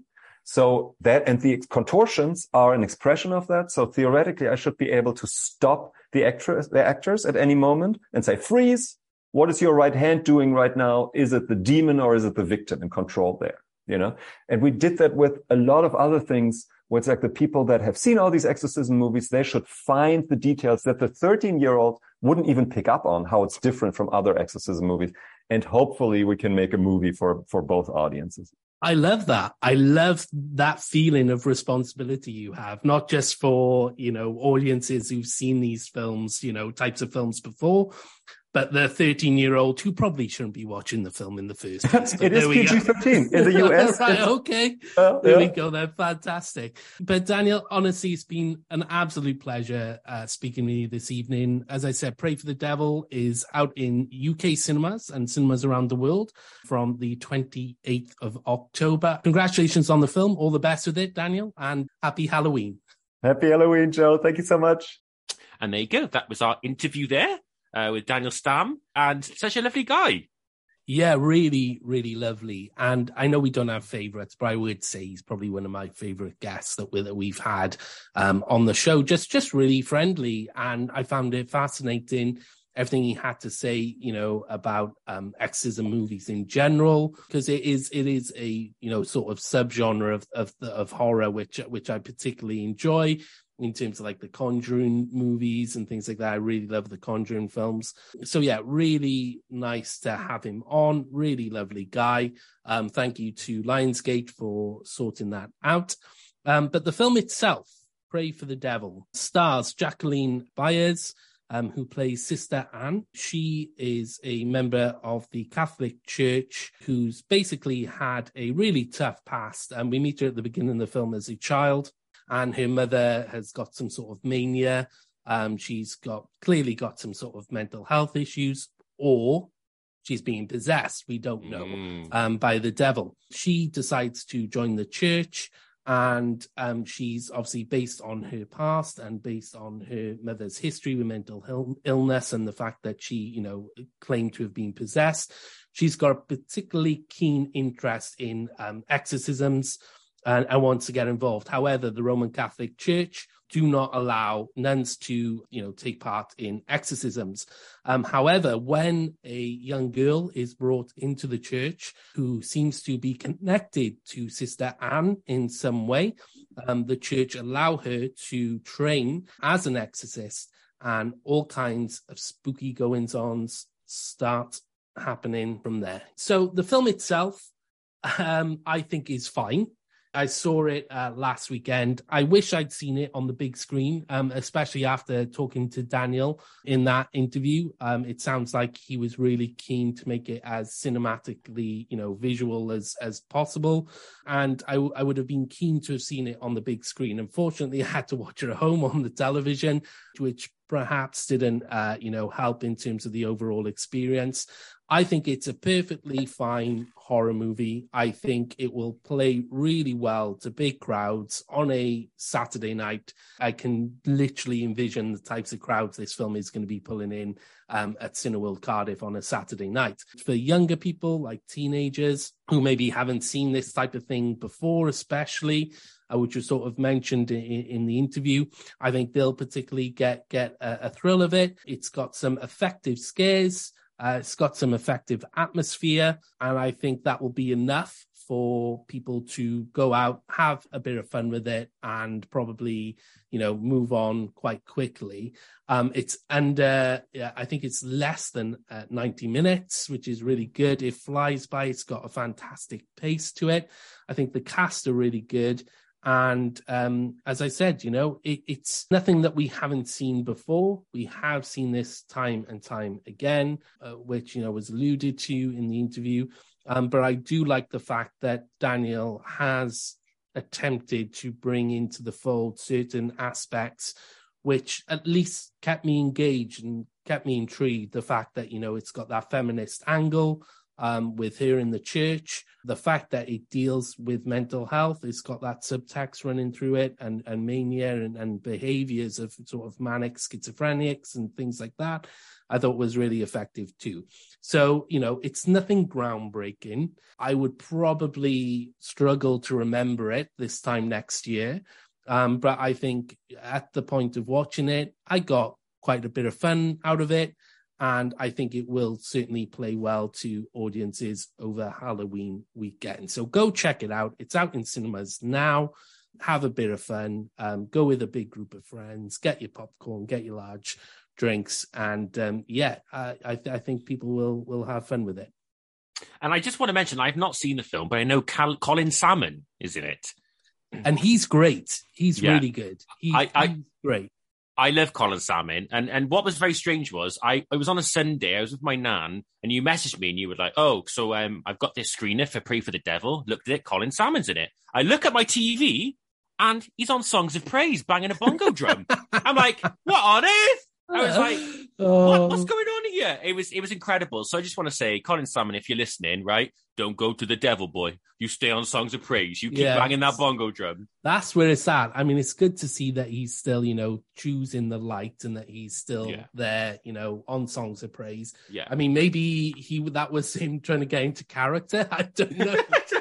So that, and the contortions are an expression of that. So theoretically, I should be able to stop the actors, the actors at any moment and say, freeze. What is your right hand doing right now? Is it the demon or is it the victim, and control there, you know? And we did that with a lot of other things where it's like the people that have seen all these exorcism movies, they should find the details that the thirteen year old wouldn't even pick up on, how it's different from other exorcism movies. And hopefully we can make a movie for, for both audiences. I love that. I love that feeling of responsibility you have, not just for, you know, audiences who've seen these films, you know, types of films before, but the thirteen-year-old who probably shouldn't be watching the film in the first place. It is P G thirteen in the U S. Right, okay. Uh, there yeah. we go then. Fantastic. But Daniel, honestly, it's been an absolute pleasure uh, speaking with you this evening. As I said, Pray for the Devil is out in U K cinemas and cinemas around the world from the twenty-eighth of October. Congratulations on the film. All the best with it, Daniel, and happy Halloween. Happy Halloween, Joe. Thank you so much. And there you go. That was our interview there. Uh, with Daniel Stamm, and such a lovely guy. Yeah, really, really lovely. And I know we don't have favourites, but I would say he's probably one of my favourite guests that, we, that we've had um, on the show. Just, just really friendly, and I found it fascinating. Everything he had to say, you know, about um, exorcism movies in general, because it is, it is a, you know, sort of subgenre of of, of horror, which which I particularly enjoy. In terms of like the Conjuring movies and things like that. I really love the Conjuring films. So yeah, really nice to have him on. Really lovely guy. Um, thank you to Lionsgate for sorting that out. Um, but the film itself, Pray for the Devil, stars Jacqueline Byers, um, who plays Sister Anne. She is a member of the Catholic Church who's basically had a really tough past. And we meet her at the beginning of the film as a child. And her mother has got some sort of mania. Um, she's got clearly got some sort of mental health issues, or she's being possessed, we don't know, mm. um, by the devil. She decides to join the church, and um, she's obviously based on her past and based on her mother's history with mental Ill- illness and the fact that she, you know, claimed to have been possessed. She's got a particularly keen interest in um, exorcisms, And, and wants to get involved. However, the Roman Catholic Church do not allow nuns to, you know, take part in exorcisms. Um, however, when a young girl is brought into the church who seems to be connected to Sister Anne in some way, um, the church allow her to train as an exorcist, and all kinds of spooky goings-ons start happening from there. So the film itself, um, I think is fine. I saw it uh, last weekend. I wish I'd seen it on the big screen, um, especially after talking to Daniel in that interview. Um, it sounds like he was really keen to make it as cinematically, you know, visual as as possible. And I, w- I would have been keen to have seen it on the big screen. Unfortunately, I had to watch it at home on the television, which perhaps didn't, uh, you know, help in terms of the overall experience. I think it's a perfectly fine horror movie. I think it will play really well to big crowds on a Saturday night. I can literally envision the types of crowds this film is going to be pulling in um, at Cineworld Cardiff on a Saturday night. For younger people, like teenagers, who maybe haven't seen this type of thing before, especially, uh, which was sort of mentioned in, in the interview, I think they'll particularly get, get a, a thrill of it. It's got some effective scares. Uh, it's got some effective atmosphere, and I think that will be enough for people to go out, have a bit of fun with it, and probably, you know, move on quite quickly. Um, it's under, yeah, I think it's less than uh, ninety minutes, which is really good. It flies by. It's got a fantastic pace to it. I think the cast are really good. And um, as I said, you know, it, it's nothing that we haven't seen before. We have seen this time and time again, uh, which, you know, was alluded to in the interview. Um, but I do like the fact that Daniel has attempted to bring into the fold certain aspects which at least kept me engaged and kept me intrigued. The fact that, you know, it's got that feminist angle, Um, with her in the church, the fact that it deals with mental health, it's got that subtext running through it, and, and mania and, and behaviors of sort of manic schizophrenics and things like that, I thought was really effective too. So, you know, it's nothing groundbreaking. I would probably struggle to remember it this time next year. Um, but I think at the point of watching it, I got quite a bit of fun out of it. And I think it will certainly play well to audiences over Halloween weekend. So go check it out. It's out in cinemas now. Have a bit of fun. Um, go with a big group of friends. Get your popcorn. Get your large drinks. And um, yeah, I, I, th- I think people will will have fun with it. And I just want to mention, I've not seen the film, but I know Cal- Colin Salmon is in it. And he's great. He's Yeah. really good. He, I- I- he's great. I love Colin Salmon. And and what was very strange was I, I was on a Sunday, I was with my nan, and you messaged me and you were like, oh, so um, I've got this screener for Pray for the Devil. Looked at it, Colin Salmon's in it. I look at my T V and he's on Songs of Praise, banging a bongo drum. I'm like, what on earth? I was like, what, what's going on here? It was it was incredible. So I just want to say, Colin Salmon, if you're listening, right, don't go to the devil, boy. You stay on Songs of Praise. You keep Yes. banging that bongo drum. That's where it's at. I mean, it's good to see that he's still, you know, choosing the light and that he's still Yeah. there, you know, on Songs of Praise. Yeah. I mean, maybe he that was him trying to get into character. I don't know.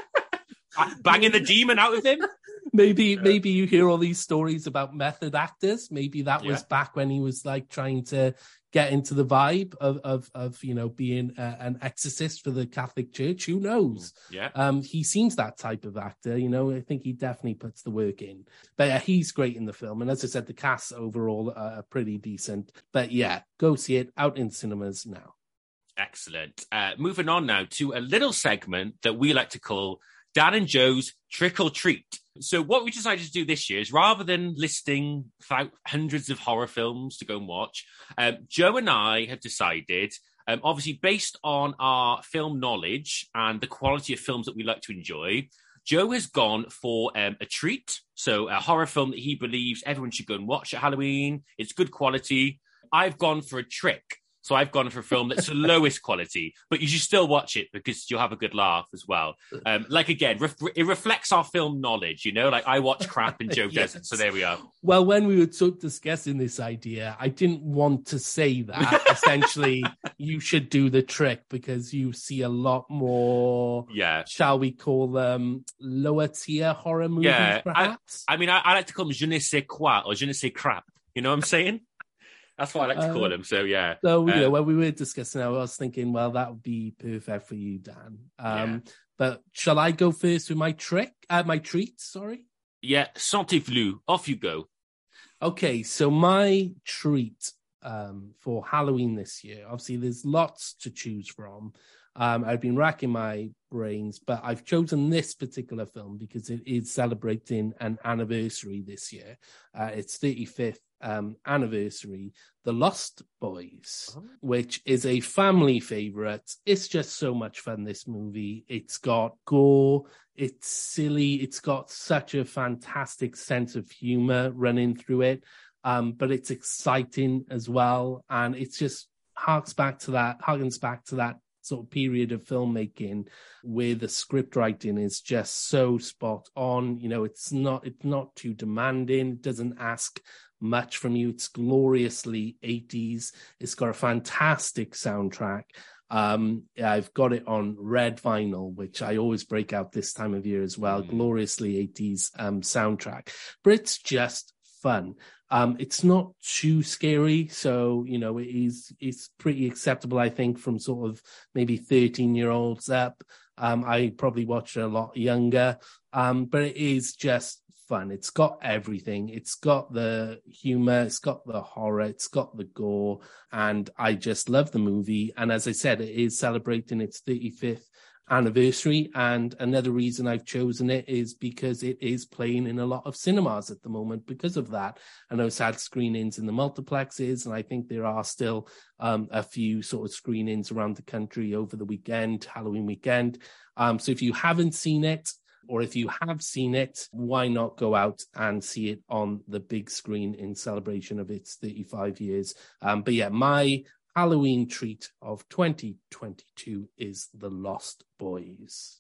Banging the demon out of him. maybe maybe you hear all these stories about method actors. Maybe that was Yeah. back when he was like trying to get into the vibe of of, of you know being uh, an exorcist for the Catholic Church. Who knows? Yeah. Um, he seems that type of actor. You know, I think he definitely puts the work in. But yeah, he's great in the film. And as I said, the cast overall are pretty decent. But yeah, go see it out in cinemas now. Excellent. Uh, moving on now to a little segment that we like to call Dan and Joe's Trick or Treat. So what we decided to do this year is rather than listing thou- hundreds of horror films to go and watch, um, Joe and I have decided, um, obviously based on our film knowledge and the quality of films that we like to enjoy, Joe has gone for um, a treat. So a horror film that he believes everyone should go and watch at Halloween. It's good quality. I've gone for a trick. So I've gone for a film that's the lowest quality, but you should still watch it because you'll have a good laugh as well. Um, like, again, ref- it reflects our film knowledge, you know? Like, I watch crap and Joe Yes. doesn't, so there we are. Well, when we were so discussing this idea, I didn't want to say that. Essentially, you should do the trick because you see a lot more, Yeah. shall we call them, lower tier horror movies, Yeah, perhaps? I mean, I, I like to call them je ne sais quoi or je ne sais crap. You know what I'm saying? That's what I like to call Uh, them, so yeah. So, you Uh, know, when we were discussing, I was thinking, well, that would be perfect for you, Dan. Um, But shall I go first with my trick? Uh, my treat, sorry. Yeah, sentez-vous. Off you go. Okay, so my treat um, for Halloween this year, obviously there's lots to choose from. Um, I've been racking my brains, but I've chosen this particular film because it is celebrating an anniversary this year. Uh, its thirty-fifth um, anniversary, The Lost Boys, Oh. which is a family favorite. It's just so much fun, this movie. It's got gore, it's silly, it's got such a fantastic sense of humor running through it, um, but it's exciting as well. And it's just harks back to that, harkens back to that sort of period of filmmaking where the script writing is just so spot on. You know, it's not it's not too demanding. It doesn't ask much from you. It's gloriously eighties. It's got a fantastic soundtrack. Um, I've got it on red vinyl, which I always break out this time of year as well. Mm. Gloriously eighties um, soundtrack, but it's just fun. Um, it's not too scary, so you know it is. It's pretty acceptable, I think, from sort of maybe thirteen year olds up. Um, I probably watched it a lot younger, um, but it is just fun. It's got everything. It's got the humor, it's got the horror, it's got the gore, and I just love the movie. And as I said, it is celebrating its thirty-fifth anniversary, and another reason I've chosen it is because it is playing in a lot of cinemas at the moment because of that. I know it's had screenings in the multiplexes, and I think there are still um, a few sort of screenings around the country over the weekend, Halloween weekend. Um, so if you haven't seen it, or if you have seen it, why not go out and see it on the big screen in celebration of its thirty-five years? Um, but yeah, my Halloween treat of twenty twenty-two is The Lost Boys.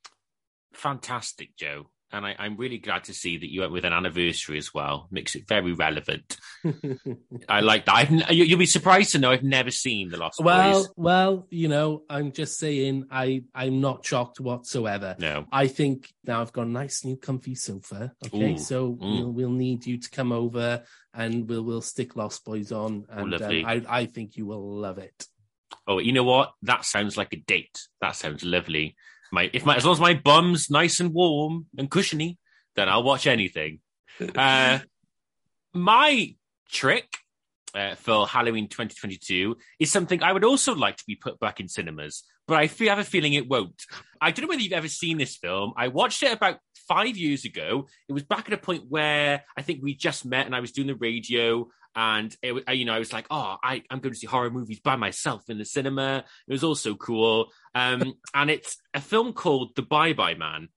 Fantastic, Joe. And I, I'm really glad to see that you went with an anniversary as well. Makes it very relevant. I like that. I've, you, you'll be surprised to know I've never seen The Lost well, Boys. well, you know, I'm just saying I, I'm not shocked whatsoever. No. I think now I've got a nice new comfy sofa. Okay, Ooh, so mm. we'll, we'll need you to come over and we'll we'll stick Lost Boys on, and um, lovely. I, I think you will love it. Oh, you know what? That sounds like a date. That sounds lovely. My, if my, as long as my bum's nice and warm and cushiony, then I'll watch anything. Uh, my trick uh, for Halloween twenty twenty-two is something I would also like to be put back in cinemas, but I feel, I have a feeling it won't. I don't know whether you've ever seen this film. I watched it about five years ago. It was back at a point where I think we just met and I was doing the radio. And, it, you know, I was like, oh, I, I'm going to see horror movies by myself in the cinema. It was all so cool. Um, and it's a film called The Bye-Bye Man.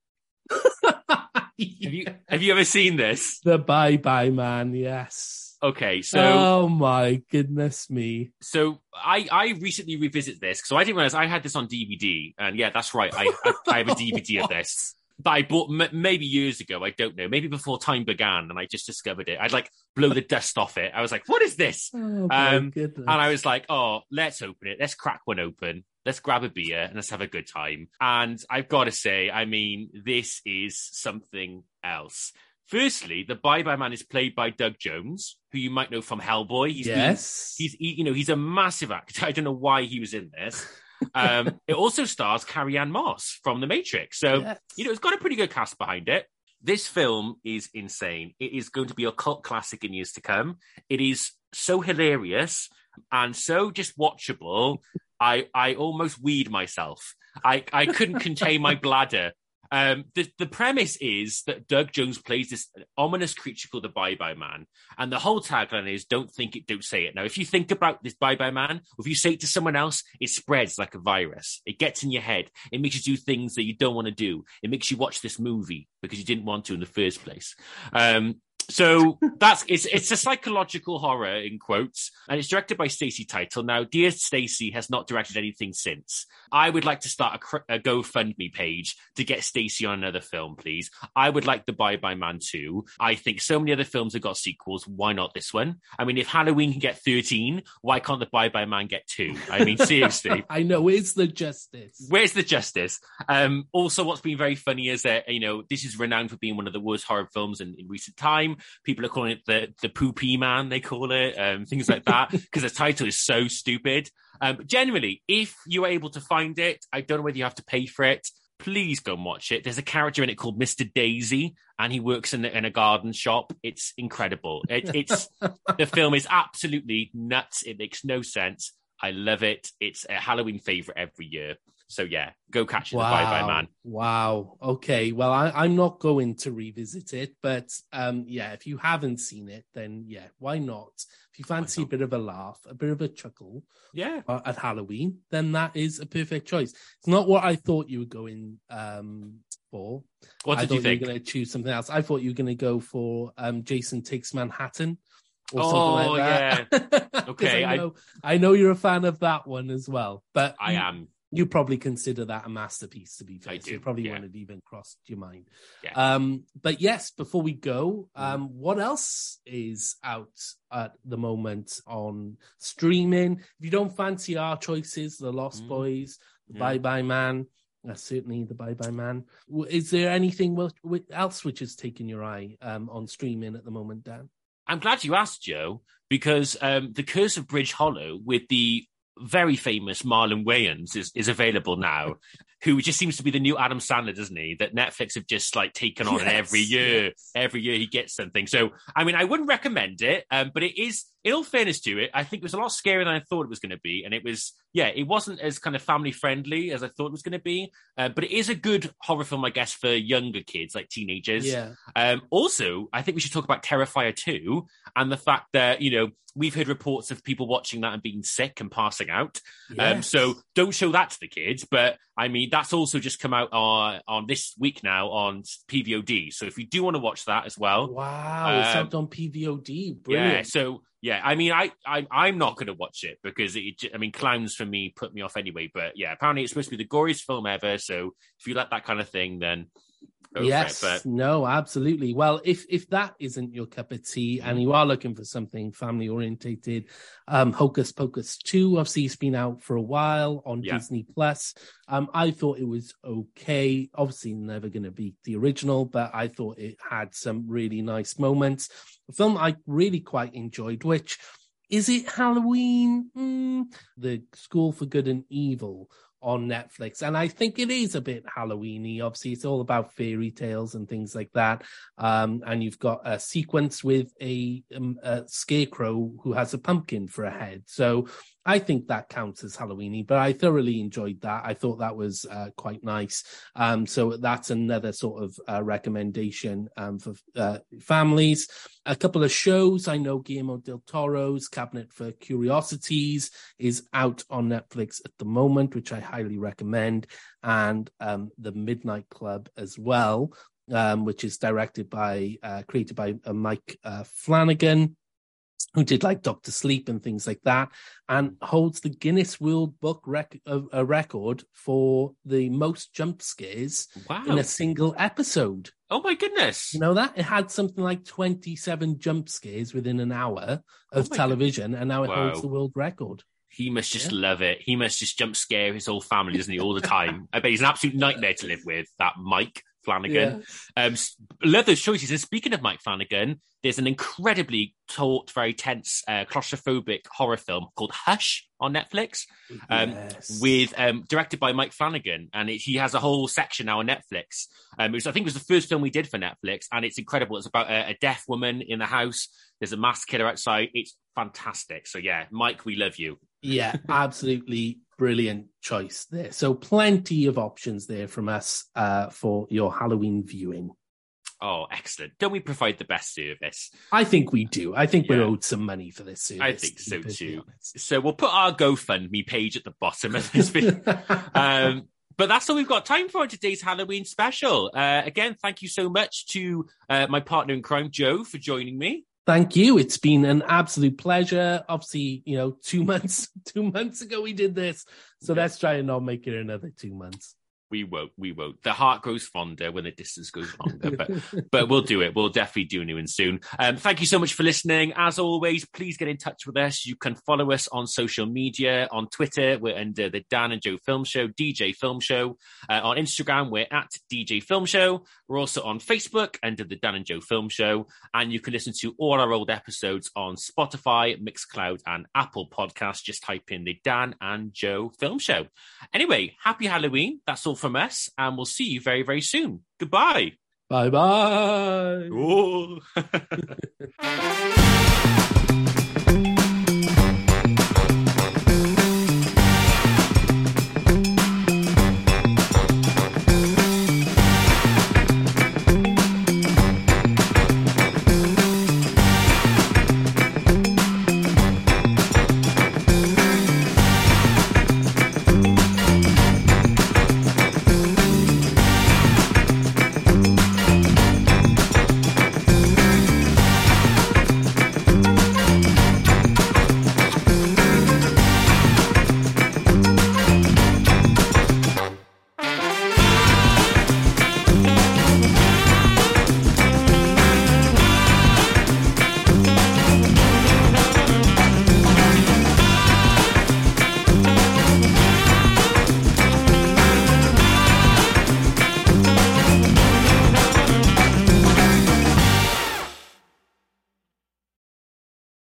Yeah. Have you have you ever seen this? The Bye-Bye Man, yes. Okay, so... Oh, my goodness me. So I, I recently revisited this, so I didn't realize I had this on D V D. And yeah, that's right, I, I, I have a D V D of this. That I bought m- maybe years ago, I don't know, maybe before time began, and I just discovered it. I'd like blow the dust off it. I was like, what is this? Oh, my um, goodness. And I was like, oh, let's open it. Let's crack one open. Let's grab a beer and let's have a good time. And I've got to say, I mean, this is something else. Firstly, the Bye-Bye Man is played by Doug Jones, who you might know from Hellboy. He's yes. Been, he's, he, you know, he's a massive actor. I don't know why he was in this. um, it also stars Carrie-Anne Moss from The Matrix. So, yes. you know, it's got a pretty good cast behind it. This film is insane. It is going to be a cult classic in years to come. It is so hilarious and so just watchable. I, I almost weed myself. I, I couldn't contain my bladder. Um, the, the premise is that Doug Jones plays this ominous creature called the Bye-Bye Man. And the whole tagline is, don't think it, don't say it. Now, if you think about this Bye-Bye Man, or if you say it to someone else, it spreads like a virus. It gets in your head. It makes you do things that you don't want to do. It makes you watch this movie because you didn't want to in the first place. Um, So that's it's it's a psychological horror in quotes, and it's directed by Stacey Title. Now, dear Stacey has not directed anything since. I would like to start a, a GoFundMe page to get Stacey on another film, please. I would like The Bye-Bye Man too. I think so many other films have got sequels. Why not this one? I mean, if Halloween can get thirteen, why can't The Bye-Bye Man get two? I mean, seriously. I know, where's the justice? Where's the justice? Um, also, what's been very funny is that, you know, this is renowned for being one of the worst horror films in, in recent time. People are calling it the the poopy man, they call it, um, things like that, because the title is so stupid. Um, but generally, if you are able to find it, I don't know whether you have to pay for it, please go and watch it. There's a character in it called Mister Daisy, and he works in, in a garden shop. It's incredible. It, it's the film is absolutely nuts. It makes no sense. I love it. It's a Halloween favorite every year. So yeah, go catch it, wow. The Bye-Bye Man. Wow. Okay. Well, I, I'm not going to revisit it, but um, yeah, if you haven't seen it, then yeah, why not? If you fancy a bit of a laugh, a bit of a chuckle, yeah, uh, at Halloween, then that is a perfect choice. It's not what I thought you were going um, for. What did I thought you think? You were going to choose something else. I thought you were going to go for um, Jason Takes Manhattan. Or oh something like that. Yeah. Okay. I know, I... I know you're a fan of that one as well, but I you, am. You probably consider that a masterpiece, to be fair. I so do. You probably yeah. wouldn't have even crossed your mind. Yeah. Um, but yes, before we go, um, mm. what else is out at the moment on streaming? If you don't fancy our choices, The Lost mm. Boys, The yeah. Bye-Bye Man, uh, certainly The Bye-Bye Man. Is there anything else which has taken your eye um, on streaming at the moment, Dan? I'm glad you asked, Joe, because um, The Curse of Bridge Hollow with the very famous Marlon Wayans is, is available now, who just seems to be the new Adam Sandler, doesn't he? That Netflix have just like taken on, yes, and every year, yes. every year he gets something. So, I mean, I wouldn't recommend it, um, but it is, in all fairness to it, I think it was a lot scarier than I thought it was going to be. And it was, yeah, it wasn't as kind of family friendly as I thought it was going to be. Uh, but it is a good horror film, I guess, for younger kids, like teenagers. Yeah. Um, also, I think we should talk about Terrifier two and the fact that, you know, we've heard reports of people watching that and being sick and passing out. Yes. Um, so don't show that to the kids. But I mean, that's also just come out on, on this week now on P V O D. So if you do want to watch that as well. Wow, um, it's out on P V O D. Brilliant. Yeah, so yeah, I mean, I, I, I'm not going to watch it because, it, I mean, clowns for me put me off anyway. But yeah, apparently it's supposed to be the goriest film ever. So if you like that kind of thing, then go yes, for it. But... no, absolutely. Well, if if that isn't your cup of tea and you are looking for something family orientated, um, Hocus Pocus two, obviously it's been out for a while on yeah. Disney Plus. Um, I thought it was okay. Obviously never going to beat the original, but I thought it had some really nice moments. A film I really quite enjoyed, which is it Halloween? Mm, the School for Good and Evil on Netflix. And I think it is a bit Halloween-y. Obviously, it's all about fairy tales and things like that. Um, and you've got a sequence with a, um, a scarecrow who has a pumpkin for a head. So I think that counts as Halloweeny, but I thoroughly enjoyed that. I thought that was uh, quite nice. Um, so that's another sort of uh, recommendation um, for uh, families. A couple of shows. I know Guillermo del Toro's Cabinet for Curiosities is out on Netflix at the moment, which I highly recommend, and um, The Midnight Club as well, um, which is directed by, uh, created by uh, Mike uh, Flanagan, who did like Doctor Sleep and things like that, and holds the Guinness World Book rec- uh, a record for the most jump scares Wow. in a single episode. Oh my goodness. You know that? It had something like twenty-seven jump scares within an hour of Oh my television, and now it Wow. holds the world record. He must just Yeah. love it. He must just jump scare his whole family, doesn't he, all the time? I bet he's an absolute nightmare to live with, that Mike Flanagan. Um, s- love those choices. And speaking of Mike Flanagan, there's an incredibly taut, very tense, uh, claustrophobic horror film called Hush on Netflix, um, Yes. with um, directed by Mike Flanagan, and it, he has a whole section now on Netflix. Um, it was, I think, it was the first film we did for Netflix, and it's incredible. It's about a, a deaf woman in the house. There's a masked killer outside. It's fantastic. So yeah, Mike, we love you. Yeah, absolutely brilliant choice there. So plenty of options there from us uh, for your Halloween viewing. Oh, excellent. Don't we provide the best service? I think we do. I think we're Yeah. owed some money for this service. I think to so be perfectly too. honest. So we'll put our GoFundMe page at the bottom of this video. um, but that's all we've got time for on today's Halloween special. Uh, again, thank you so much to uh, my partner in crime, Joe, for joining me. Thank you. It's been an absolute pleasure. Obviously, you know, two months, two months ago we did this. So Yeah. let's try and not make it another two months. We won't. We won't. The heart grows fonder when the distance goes longer, but but we'll do it. We'll definitely do a new one soon. Um, thank you so much for listening. As always, please get in touch with us. You can follow us on social media. On Twitter, we're under the Dan and Joe Film Show, D J Film Show. Uh, on Instagram, we're at D J Film Show. We're also on Facebook under the Dan and Joe Film Show. And you can listen to all our old episodes on Spotify, Mixcloud, and Apple Podcasts. Just type in the Dan and Joe Film Show. Anyway, happy Halloween. That's all from us, and we'll see you very, very soon. Goodbye. Bye bye. Oh.